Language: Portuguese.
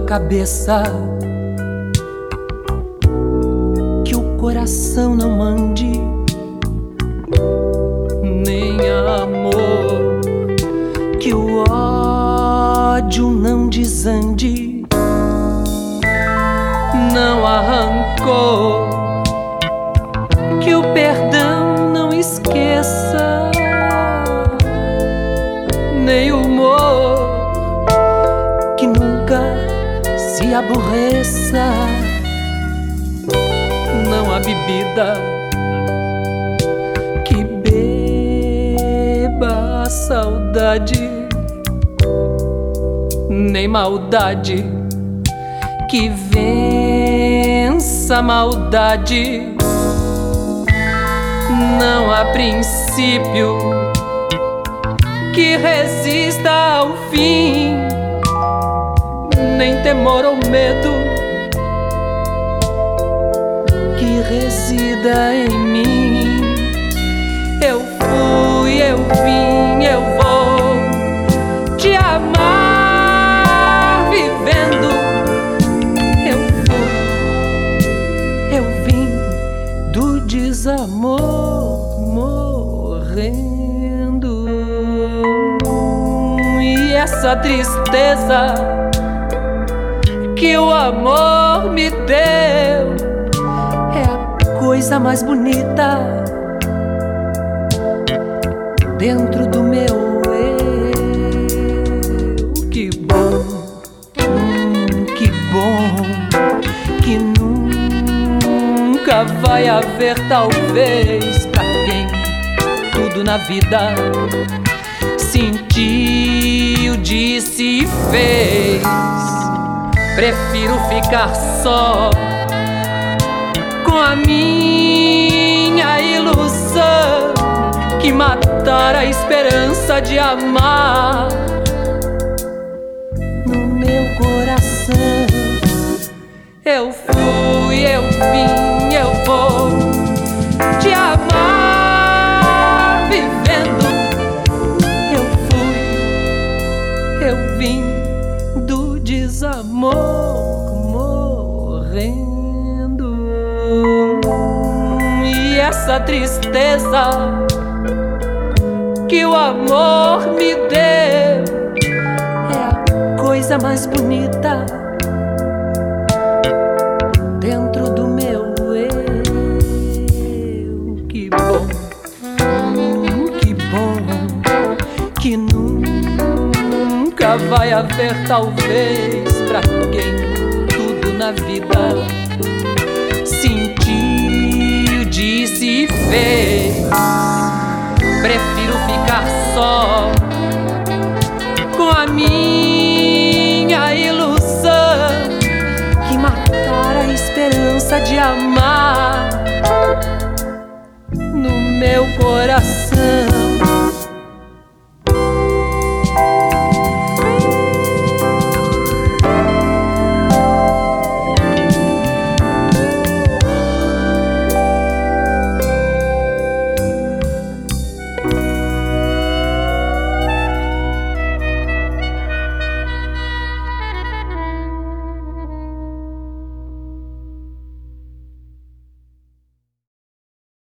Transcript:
cabeça, que o coração não mande nem amor, que o ódio não desande, não arrancou, que o perdão não esqueça, nem o humor que nunca se aborreça, não a bebida que beba a saudade, nem maldade que vença a maldade, não há princípio que resista ao fim, nem temor ou medo que resida em mim. Eu fui, eu vim, eu vou te amar vivendo. Eu fui, eu vim do desamor morrendo. E essa tristeza que o amor me deu é a coisa mais bonita dentro do meu eu. Que bom, que nunca vai haver talvez pra quem tudo na vida sentiu, disse e fez. Prefiro ficar só com a minha ilusão que matar a esperança de amar no meu coração. Eu fui, eu vim, eu vou te amar vivendo. Eu fui, eu vim do desamor morrendo. E essa tristeza que o amor me deu é a coisa mais bonita dentro do meu eu. Que bom, que nunca vai haver talvez pra quem tudo na vida sentiu, disse e fez. Prefiro ficar só com a minha ilusão que matar a esperança de amar no meu coração.